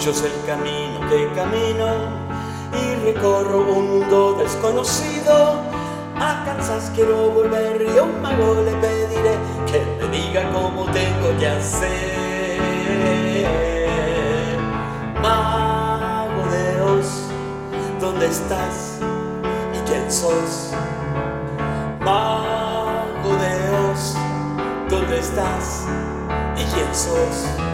Yo sé el camino que camino y recorro un mundo desconocido. A Kansas quiero volver y a un mago le pediré que me diga cómo tengo que hacer. Mago de Oz, ¿dónde estás y quién sos? Mago de Oz, ¿dónde estás y quién sos?